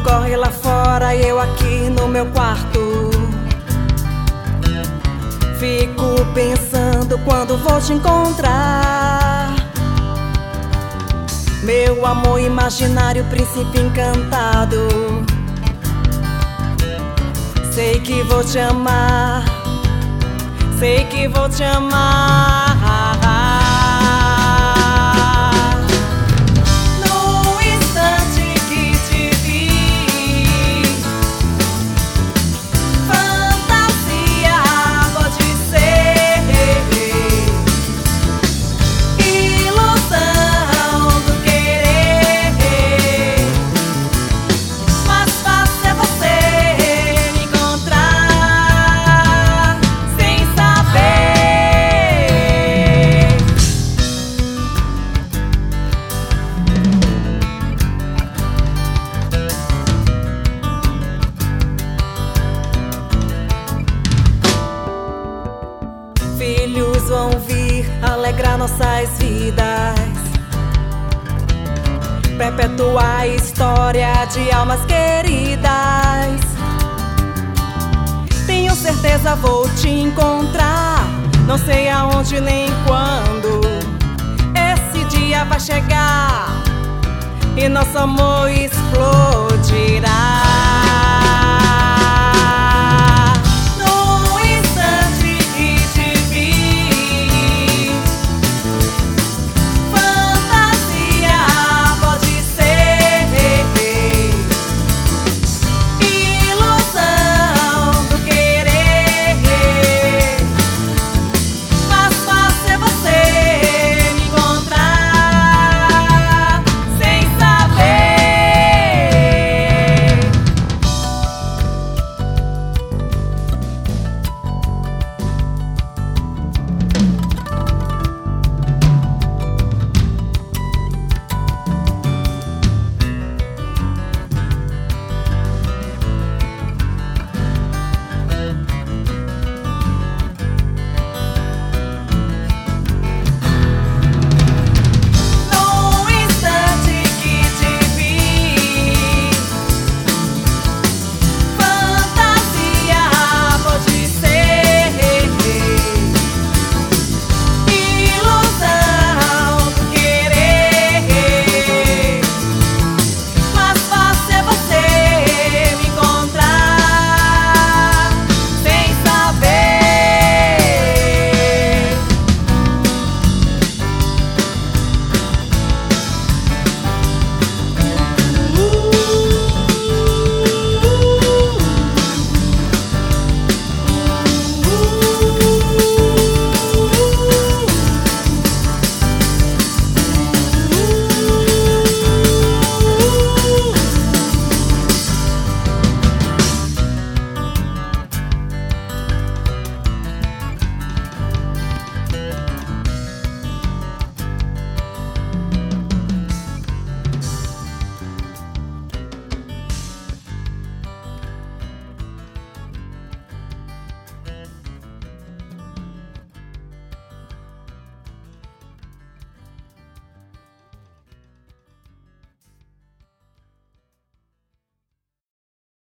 corre lá fora e eu aqui no meu quarto. Fico pensando quando vou te encontrar. Meu amor imaginário, príncipe encantado. Sei que vou te amar, sei que vou te amar. No instante que te vi, fantasia pode ser ilusão do querer. Mais fácil é você me encontrar sem saber. Filhos vão vir alegrar nossas vidas, perpetuar a história de almas queridas. Tenho certeza vou te encontrar, não sei aonde nem quando. Esse dia vai chegar e nosso amor explodirá.